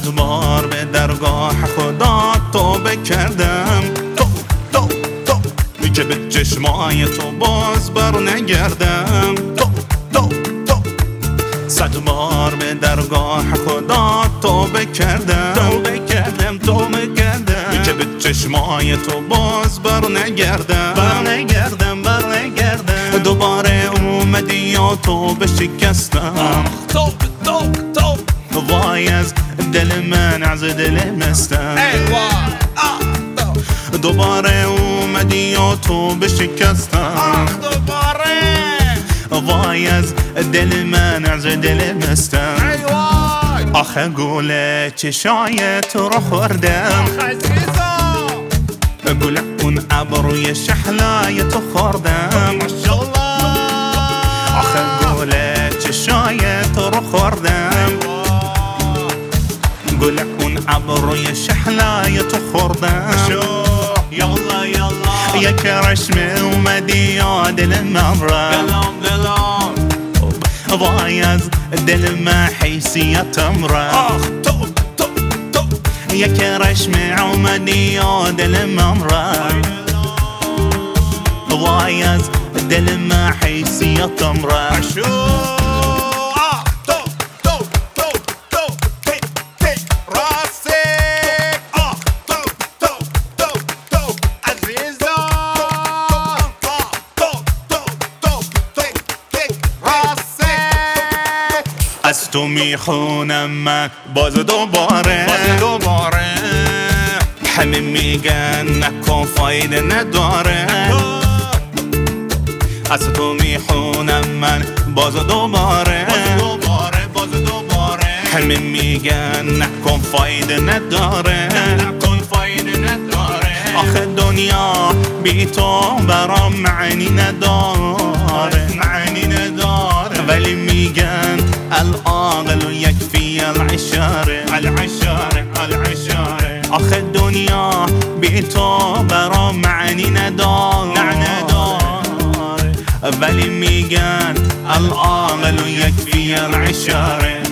صد بار به درگاه خدا توبه کردم، که به چشمای تو باز بر نگردم. صد بار به درگاه خدا توبه کردم، که به چشمای تو باز بر نگردم. دوباره اومدی یا توبه شکستم، وای از دل من از دل مستم. دوباره اومدی یا توبه شکستم، وای از دل من از دل مستم. آخه گوله چشایت رو خوردم، گوله اون ابروی شحلای تو خوردم. آخه گوله چشایت رو خوردم، گوله اون ابروی شحلای تو خوردم. یالا یالا یک رشمه اومدی یا دل من را، وای از دل من حیثیتم را. یک رشمه اومدی یا دل من را، وای از دل من حیثیتم را. از تو میخونم من باز دوباره، همه میگن نکن فایده نداره. از تو میخونم من باز دوباره، همه میگن نکن فایده نداره. آخه دنیا بی تو برام معنی نداره، ولی میگن العاقل یکفی العشاره. آخه دنیا بی تو برام معنی نداره، ولی میگن العاقل یکفی العشاره.